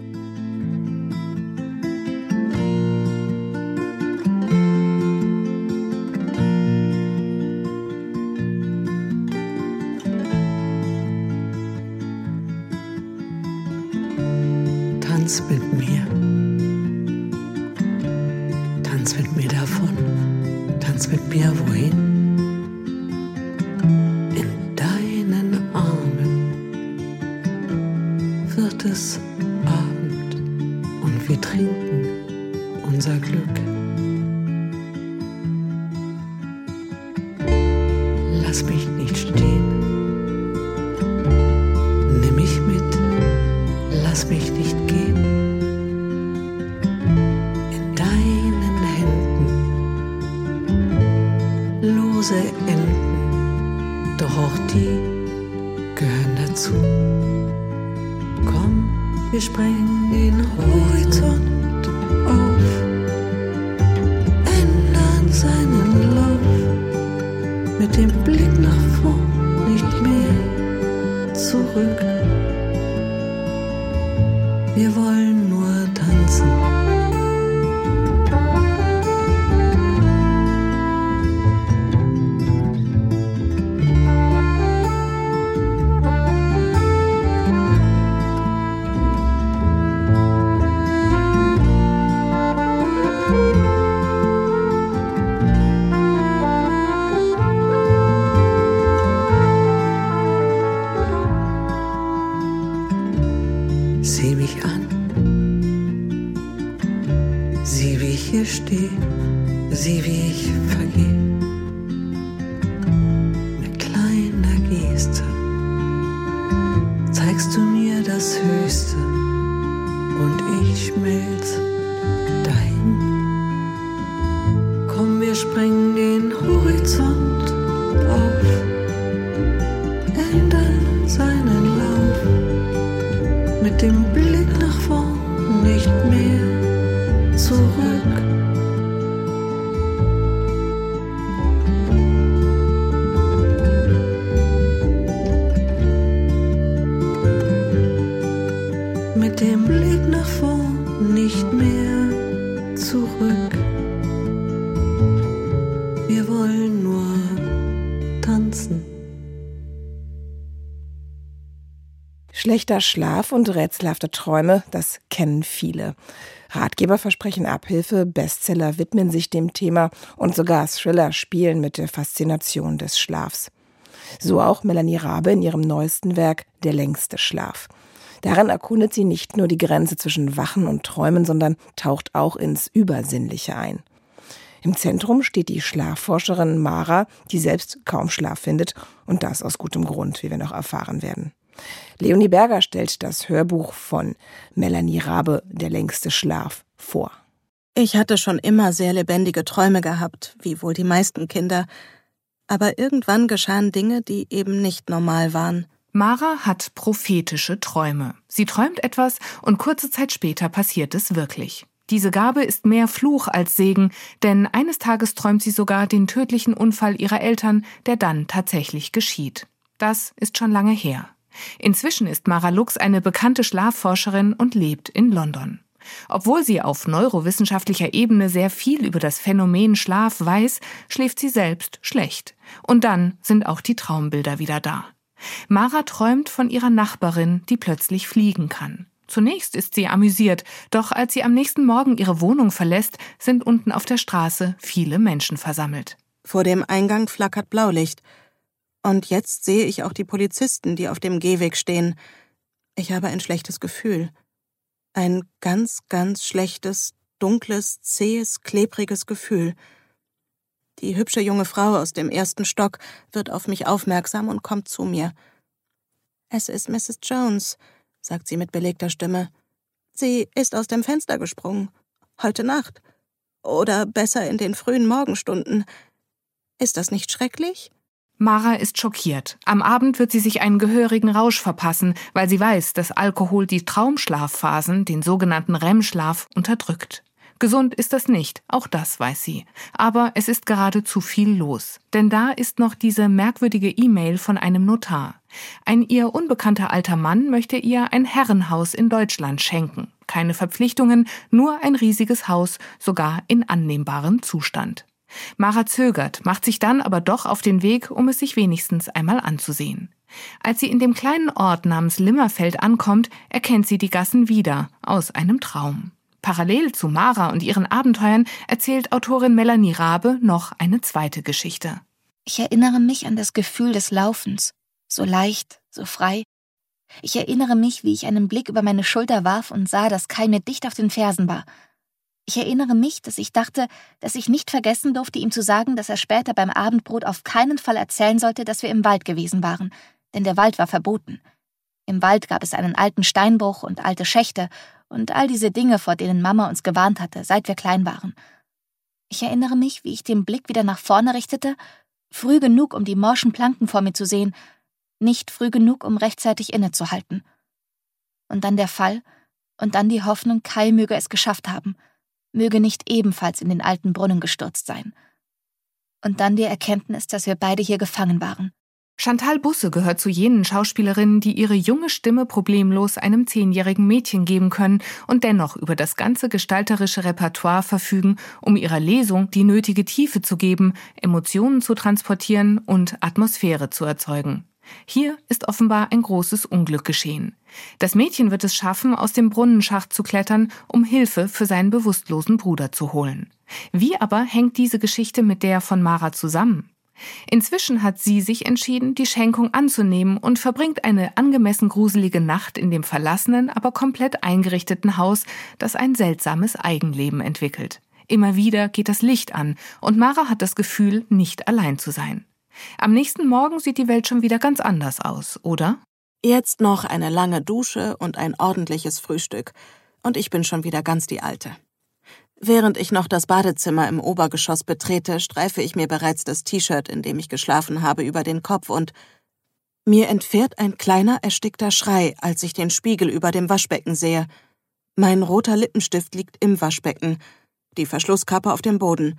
Tanz mit mir. Tanz mit mir davon. Tanz mit mir wohin? In deinen Armen wird es Abend und wir trinken unser Glück. Lass mich nicht stehen. Nimm mich mit. Lass mich nicht gehen. In deinen Händen lose Enden, doch auch die gehören dazu. Komm, wir sprengen den Horizont auf, ändern seinen Lauf, mit dem Blick nach vorn, nicht mehr zurück. Wir wollen nur tanzen. Sieh mich an, sieh wie ich hier stehe, sieh wie ich vergehe. Mit kleiner Geste zeigst du mir das Höchste und ich schmelz dahin. Komm, wir sprengen den Horizont auf, ändern seinen Lauf. Mit dem Blick nach vorn, nicht mehr zurück. Mit dem Blick nach vorn, nicht mehr zurück. Wir wollen nur tanzen. Schlechter Schlaf und rätselhafte Träume, das kennen viele. Ratgeber versprechen Abhilfe, Bestseller widmen sich dem Thema und sogar Thriller spielen mit der Faszination des Schlafs. So auch Melanie Rabe in ihrem neuesten Werk Der längste Schlaf. Darin erkundet sie nicht nur die Grenze zwischen Wachen und Träumen, sondern taucht auch ins Übersinnliche ein. Im Zentrum steht die Schlafforscherin Mara, die selbst kaum Schlaf findet und das aus gutem Grund, wie wir noch erfahren werden. Leonie Berger stellt das Hörbuch von Melanie Rabe, Der längste Schlaf, vor. Ich hatte schon immer sehr lebendige Träume gehabt, wie wohl die meisten Kinder. Aber irgendwann geschahen Dinge, die eben nicht normal waren. Mara hat prophetische Träume. Sie träumt etwas und kurze Zeit später passiert es wirklich. Diese Gabe ist mehr Fluch als Segen, denn eines Tages träumt sie sogar den tödlichen Unfall ihrer Eltern, der dann tatsächlich geschieht. Das ist schon lange her. Inzwischen ist Mara Lux eine bekannte Schlafforscherin und lebt in London. Obwohl sie auf neurowissenschaftlicher Ebene sehr viel über das Phänomen Schlaf weiß, schläft sie selbst schlecht. Und dann sind auch die Traumbilder wieder da. Mara träumt von ihrer Nachbarin, die plötzlich fliegen kann. Zunächst ist sie amüsiert, doch als sie am nächsten Morgen ihre Wohnung verlässt, sind unten auf der Straße viele Menschen versammelt. Vor dem Eingang flackert Blaulicht. Und jetzt sehe ich auch die Polizisten, die auf dem Gehweg stehen. Ich habe ein schlechtes Gefühl. Ein ganz, ganz schlechtes, dunkles, zähes, klebriges Gefühl. Die hübsche junge Frau aus dem 1. Stock wird auf mich aufmerksam und kommt zu mir. »Es ist Mrs. Jones«, sagt sie mit belegter Stimme. »Sie ist aus dem Fenster gesprungen. Heute Nacht. Oder besser in den frühen Morgenstunden. Ist das nicht schrecklich? Mara ist schockiert. Am Abend wird sie sich einen gehörigen Rausch verpassen, weil sie weiß, dass Alkohol die Traumschlafphasen, den sogenannten REM-Schlaf, unterdrückt. Gesund ist das nicht, auch das weiß sie. Aber es ist gerade zu viel los. Denn da ist noch diese merkwürdige E-Mail von einem Notar. Ein ihr unbekannter alter Mann möchte ihr ein Herrenhaus in Deutschland schenken. Keine Verpflichtungen, nur ein riesiges Haus, sogar in annehmbarem Zustand. Mara zögert, macht sich dann aber doch auf den Weg, um es sich wenigstens einmal anzusehen. Als sie in dem kleinen Ort namens Limmerfeld ankommt, erkennt sie die Gassen wieder, aus einem Traum. Parallel zu Mara und ihren Abenteuern erzählt Autorin Melanie Rabe noch eine zweite Geschichte. Ich erinnere mich an das Gefühl des Laufens, so leicht, so frei. Ich erinnere mich, wie ich einen Blick über meine Schulter warf und sah, dass Kai mir dicht auf den Fersen war. Ich erinnere mich, dass ich dachte, dass ich nicht vergessen durfte, ihm zu sagen, dass er später beim Abendbrot auf keinen Fall erzählen sollte, dass wir im Wald gewesen waren, denn der Wald war verboten. Im Wald gab es einen alten Steinbruch und alte Schächte und all diese Dinge, vor denen Mama uns gewarnt hatte, seit wir klein waren. Ich erinnere mich, wie ich den Blick wieder nach vorne richtete, früh genug, um die morschen Planken vor mir zu sehen, nicht früh genug, um rechtzeitig innezuhalten. Und dann der Fall und dann die Hoffnung, Kai möge es geschafft haben, möge nicht ebenfalls in den alten Brunnen gestürzt sein. Und dann die Erkenntnis, dass wir beide hier gefangen waren. Chantal Busse gehört zu jenen Schauspielerinnen, die ihre junge Stimme problemlos einem 10-jährigen Mädchen geben können und dennoch über das ganze gestalterische Repertoire verfügen, um ihrer Lesung die nötige Tiefe zu geben, Emotionen zu transportieren und Atmosphäre zu erzeugen. Hier ist offenbar ein großes Unglück geschehen. Das Mädchen wird es schaffen, aus dem Brunnenschacht zu klettern, um Hilfe für seinen bewusstlosen Bruder zu holen. Wie aber hängt diese Geschichte mit der von Mara zusammen? Inzwischen hat sie sich entschieden, die Schenkung anzunehmen und verbringt eine angemessen gruselige Nacht in dem verlassenen, aber komplett eingerichteten Haus, das ein seltsames Eigenleben entwickelt. Immer wieder geht das Licht an und Mara hat das Gefühl, nicht allein zu sein. Am nächsten Morgen sieht die Welt schon wieder ganz anders aus, oder? Jetzt noch eine lange Dusche und ein ordentliches Frühstück. Und ich bin schon wieder ganz die Alte. Während ich noch das Badezimmer im Obergeschoss betrete, streife ich mir bereits das T-Shirt, in dem ich geschlafen habe, über den Kopf und mir entfährt ein kleiner, erstickter Schrei, als ich den Spiegel über dem Waschbecken sehe. Mein roter Lippenstift liegt im Waschbecken, die Verschlusskappe auf dem Boden.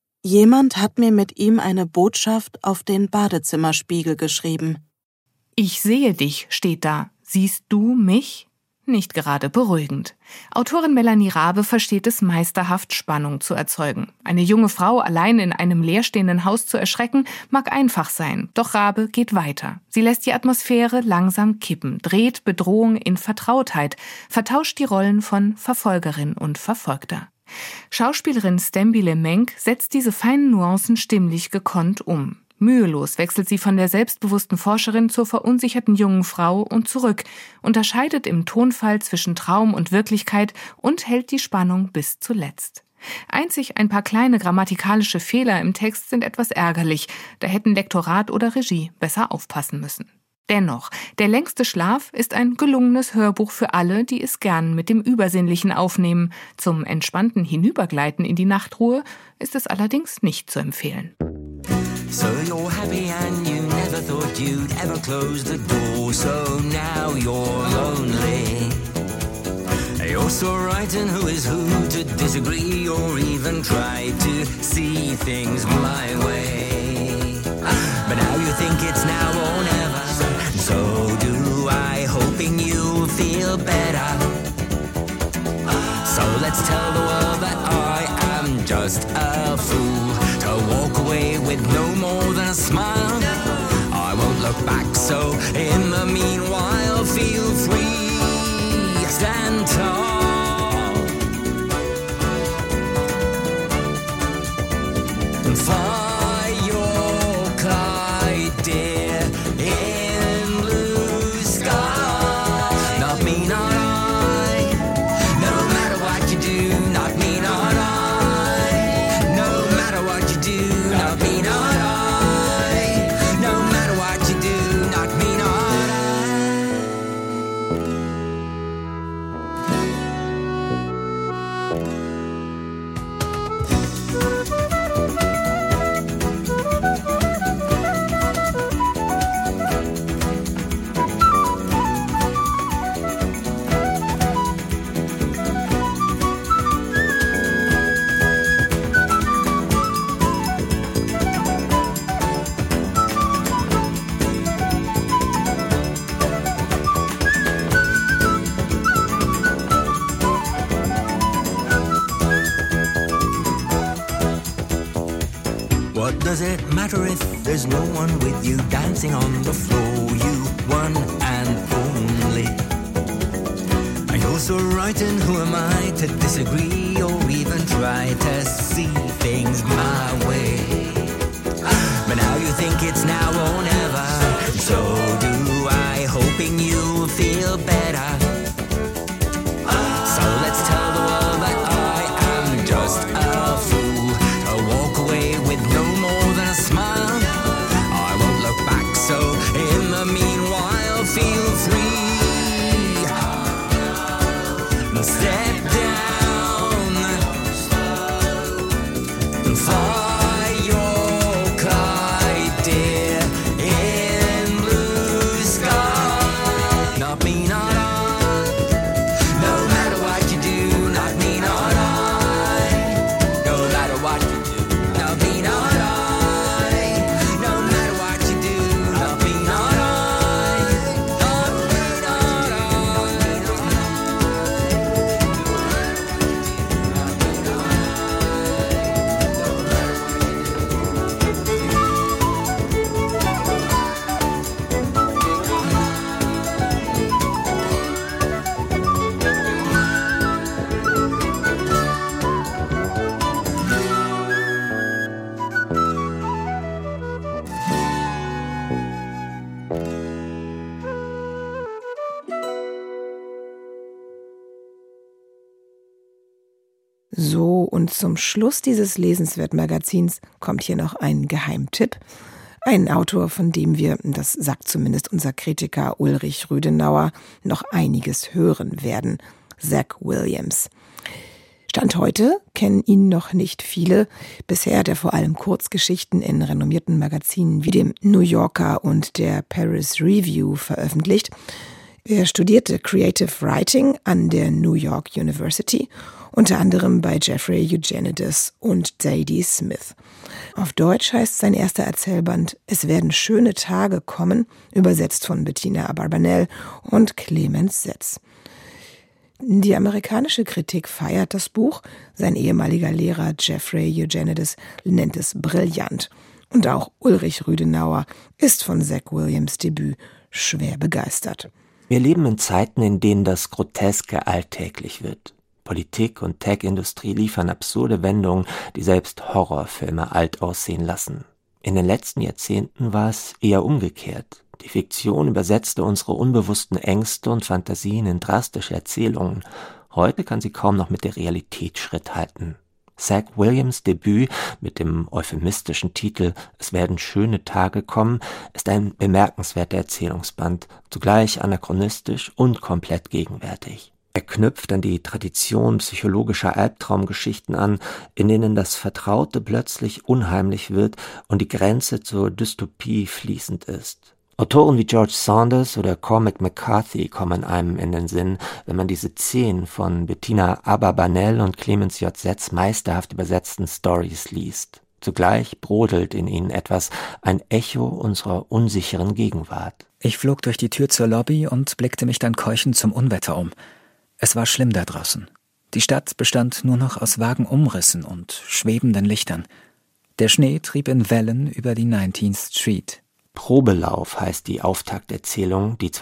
Jemand hat mir mit ihm eine Botschaft auf den Badezimmerspiegel geschrieben. Ich sehe dich, steht da. Siehst du mich? Nicht gerade beruhigend. Autorin Melanie Rabe versteht es meisterhaft, Spannung zu erzeugen. Eine junge Frau allein in einem leerstehenden Haus zu erschrecken, mag einfach sein. Doch Rabe geht weiter. Sie lässt die Atmosphäre langsam kippen, dreht Bedrohung in Vertrautheit, vertauscht die Rollen von Verfolgerin und Verfolgter. Schauspielerin Stembile Menk setzt diese feinen Nuancen stimmlich gekonnt um. Mühelos wechselt sie von der selbstbewussten Forscherin zur verunsicherten jungen Frau und zurück, unterscheidet im Tonfall zwischen Traum und Wirklichkeit und hält die Spannung bis zuletzt. Einzig ein paar kleine grammatikalische Fehler im Text sind etwas ärgerlich, da hätten Lektorat oder Regie besser aufpassen müssen. Dennoch, Der längste Schlaf ist ein gelungenes Hörbuch für alle, die es gern mit dem Übersinnlichen aufnehmen. Zum entspannten Hinübergleiten in die Nachtruhe ist es allerdings nicht zu empfehlen. So you're happy and you never thought you'd ever close the door. So now you're lonely. You're so right and who is who to disagree or even try to see things my way. But now you think it's now or never. So do I, hoping you'll feel better. So let's tell the world that I am just a fool. To walk away with no more than a smile. I won't look back, so in the meanwhile feel free, stand tall. Fly your kite, dear, in blue sky. Not me, not I. No matter what you do, not me, not I. No matter Does it matter if there's no one with you dancing on the floor? You one and only. You're so right, and who am I to disagree or even try to see things my way? But now you think it's now or never. So do I, hoping you'll feel better. So let's tell the world that I am just a fool to walk away with no more than a smile. I won't look back, so in the meanwhile feel free. Step down, fly your kite, dear, in blue sky. Not me, not I. No matter what you do, not me, not I. No matter what you do, not me, not I. No matter what you do, not me, not I. Not me, not I. So, und zum Schluss dieses lesenswerten Magazins kommt hier noch ein Geheimtipp. Ein Autor, von dem wir, das sagt zumindest unser Kritiker Ulrich Rüdenauer, noch einiges hören werden. Zach Williams. Stand heute kennen ihn noch nicht viele. Bisher hat er vor allem Kurzgeschichten in renommierten Magazinen wie dem New Yorker und der Paris Review veröffentlicht. Er studierte Creative Writing an der New York University, unter anderem bei Jeffrey Eugenides und Zadie Smith. Auf Deutsch heißt sein erster Erzählband »Es werden schöne Tage kommen«, übersetzt von Bettina Abarbanel und Clemens Setz. Die amerikanische Kritik feiert das Buch. Sein ehemaliger Lehrer Jeffrey Eugenides nennt es brillant. Und auch Ulrich Rüdenauer ist von Zach Williams' Debüt schwer begeistert. Wir leben in Zeiten, in denen das Groteske alltäglich wird. Politik und Tech-Industrie liefern absurde Wendungen, die selbst Horrorfilme alt aussehen lassen. In den letzten Jahrzehnten war es eher umgekehrt. Die Fiktion übersetzte unsere unbewussten Ängste und Fantasien in drastische Erzählungen. Heute kann sie kaum noch mit der Realität Schritt halten. Zach Williams' Debüt mit dem euphemistischen Titel »Es werden schöne Tage kommen« ist ein bemerkenswerter Erzählungsband, zugleich anachronistisch und komplett gegenwärtig. Er knüpft an die Tradition psychologischer Albtraumgeschichten an, in denen das Vertraute plötzlich unheimlich wird und die Grenze zur Dystopie fließend ist. Autoren wie George Saunders oder Cormac McCarthy kommen einem in den Sinn, wenn man diese 10 von Bettina Abarbanel und Clemens J. Setz meisterhaft übersetzten Stories liest. Zugleich brodelt in ihnen etwas, ein Echo unserer unsicheren Gegenwart. Ich flog durch die Tür zur Lobby und blickte mich dann keuchend zum Unwetter um. Es war schlimm da draußen. Die Stadt bestand nur noch aus vagen Umrissen und schwebenden Lichtern. Der Schnee trieb in Wellen über die 19th Street. Probelauf heißt die Auftakterzählung, die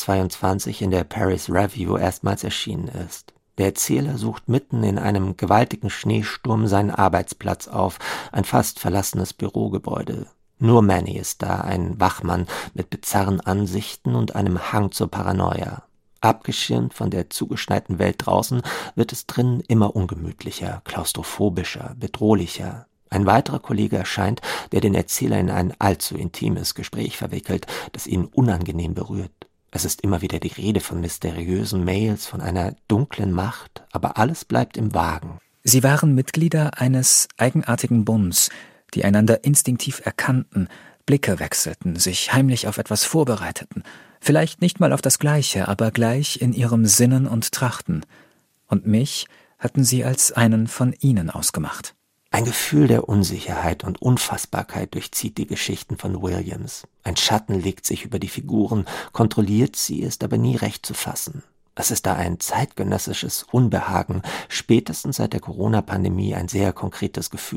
2022 in der Paris Review erstmals erschienen ist. Der Erzähler sucht mitten in einem gewaltigen Schneesturm seinen Arbeitsplatz auf, ein fast verlassenes Bürogebäude. Nur Manny ist da, ein Wachmann mit bizarren Ansichten und einem Hang zur Paranoia. Abgeschirmt von der zugeschneiten Welt draußen wird es drinnen immer ungemütlicher, klaustrophobischer, bedrohlicher. Ein weiterer Kollege erscheint, der den Erzähler in ein allzu intimes Gespräch verwickelt, das ihn unangenehm berührt. Es ist immer wieder die Rede von mysteriösen Mails, von einer dunklen Macht, aber alles bleibt im Wagen. Sie waren Mitglieder eines eigenartigen Bunds, die einander instinktiv erkannten, Blicke wechselten, sich heimlich auf etwas vorbereiteten, vielleicht nicht mal auf das Gleiche, aber gleich in ihrem Sinnen und Trachten. Und mich hatten sie als einen von ihnen ausgemacht. Ein Gefühl der Unsicherheit und Unfassbarkeit durchzieht die Geschichten von Williams. Ein Schatten legt sich über die Figuren, kontrolliert sie, ist aber nie recht zu fassen. Es ist da ein zeitgenössisches Unbehagen, spätestens seit der Corona-Pandemie ein sehr konkretes Gefühl.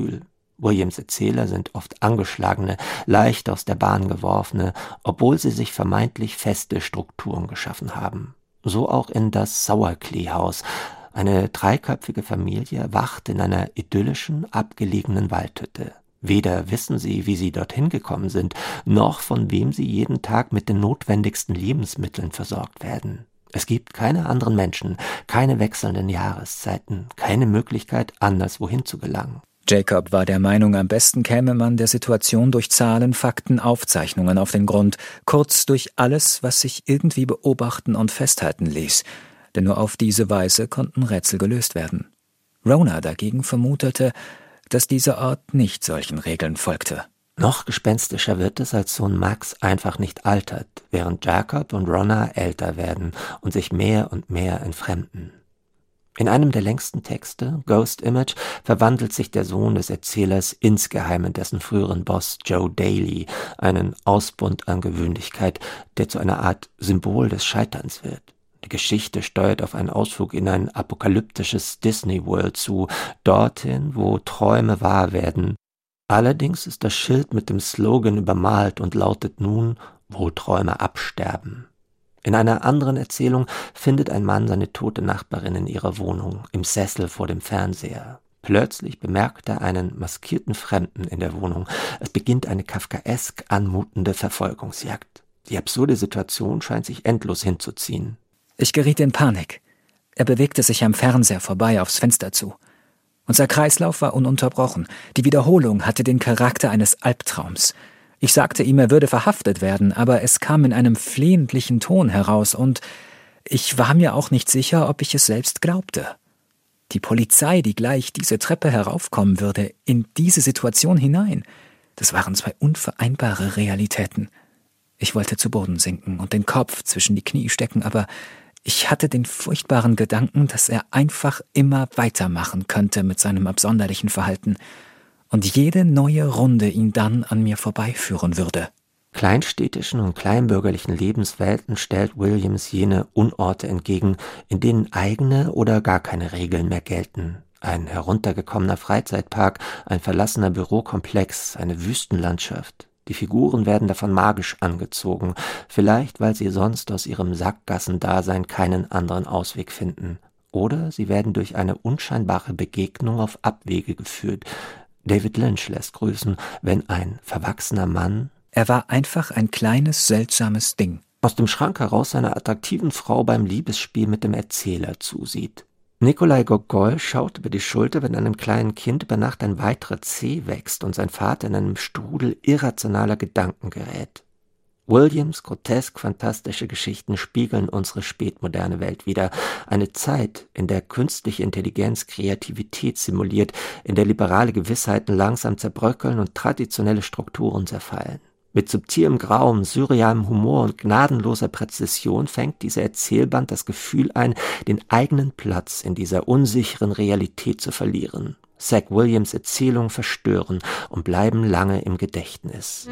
Williams' Erzähler sind oft angeschlagene, leicht aus der Bahn geworfene, obwohl sie sich vermeintlich feste Strukturen geschaffen haben. So auch in das Sauerklee-Haus. Eine dreiköpfige Familie wacht in einer idyllischen, abgelegenen Waldhütte. Weder wissen sie, wie sie dorthin gekommen sind, noch von wem sie jeden Tag mit den notwendigsten Lebensmitteln versorgt werden. Es gibt keine anderen Menschen, keine wechselnden Jahreszeiten, keine Möglichkeit, anderswohin zu gelangen. Jacob war der Meinung, am besten käme man der Situation durch Zahlen, Fakten, Aufzeichnungen auf den Grund, kurz durch alles, was sich irgendwie beobachten und festhalten ließ. Denn nur auf diese Weise konnten Rätsel gelöst werden. Rona dagegen vermutete, dass dieser Ort nicht solchen Regeln folgte. Noch gespenstischer wird es, als Sohn Max einfach nicht altert, während Jacob und Rona älter werden und sich mehr und mehr entfremden. In einem der längsten Texte, Ghost Image, verwandelt sich der Sohn des Erzählers insgeheim in dessen früheren Boss Joe Daly, einen Ausbund an Gewöhnlichkeit, der zu einer Art Symbol des Scheiterns wird. Die Geschichte steuert auf einen Ausflug in ein apokalyptisches Disney World zu, dorthin, wo Träume wahr werden. Allerdings ist das Schild mit dem Slogan übermalt und lautet nun, wo Träume absterben. In einer anderen Erzählung findet ein Mann seine tote Nachbarin in ihrer Wohnung, im Sessel vor dem Fernseher. Plötzlich bemerkt er einen maskierten Fremden in der Wohnung. Es beginnt eine kafkaesk anmutende Verfolgungsjagd. Die absurde Situation scheint sich endlos hinzuziehen. Ich geriet in Panik. Er bewegte sich am Fernseher vorbei aufs Fenster zu. Unser Kreislauf war ununterbrochen. Die Wiederholung hatte den Charakter eines Albtraums. Ich sagte ihm, er würde verhaftet werden, aber es kam in einem flehentlichen Ton heraus und ich war mir auch nicht sicher, ob ich es selbst glaubte. Die Polizei, die gleich diese Treppe heraufkommen würde, in diese Situation hinein, das waren zwei unvereinbare Realitäten. Ich wollte zu Boden sinken und den Kopf zwischen die Knie stecken, aber ich hatte den furchtbaren Gedanken, dass er einfach immer weitermachen könnte mit seinem absonderlichen Verhalten und jede neue Runde ihn dann an mir vorbeiführen würde. Kleinstädtischen und kleinbürgerlichen Lebenswelten stellt Williams jene Unorte entgegen, in denen eigene oder gar keine Regeln mehr gelten. Ein heruntergekommener Freizeitpark, ein verlassener Bürokomplex, eine Wüstenlandschaft. Die Figuren werden davon magisch angezogen, vielleicht weil sie sonst aus ihrem Sackgassendasein keinen anderen Ausweg finden. Oder sie werden durch eine unscheinbare Begegnung auf Abwege geführt. David Lynch lässt grüßen, wenn ein verwachsener Mann... Er war einfach ein kleines, seltsames Ding. Aus dem Schrank heraus seiner attraktiven Frau beim Liebesspiel mit dem Erzähler zusieht. Nikolai Gogol schaut über die Schulter, wenn einem kleinen Kind über Nacht ein weiterer Zeh wächst und sein Vater in einem Strudel irrationaler Gedanken gerät. Williams' grotesk-fantastische Geschichten spiegeln unsere spätmoderne Welt wider. Eine Zeit, in der künstliche Intelligenz Kreativität simuliert, in der liberale Gewissheiten langsam zerbröckeln und traditionelle Strukturen zerfallen. Mit subtilem Grauen, surrealem Humor und gnadenloser Präzision fängt dieser Erzählband das Gefühl ein, den eigenen Platz in dieser unsicheren Realität zu verlieren. Zach Williams' Erzählungen verstören und bleiben lange im Gedächtnis.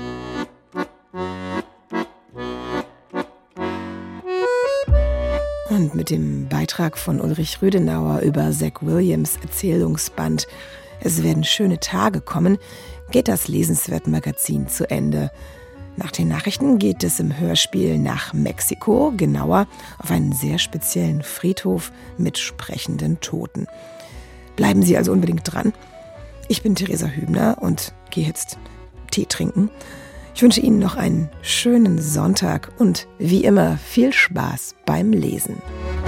Und mit dem Beitrag von Ulrich Rüdenauer über Zach Williams' Erzählungsband »Es werden schöne Tage kommen« geht das Lesenswert-Magazin zu Ende. Nach den Nachrichten geht es im Hörspiel nach Mexiko, genauer auf einen sehr speziellen Friedhof mit sprechenden Toten. Bleiben Sie also unbedingt dran. Ich bin Theresa Hübner und gehe jetzt Tee trinken. Ich wünsche Ihnen noch einen schönen Sonntag und wie immer viel Spaß beim Lesen.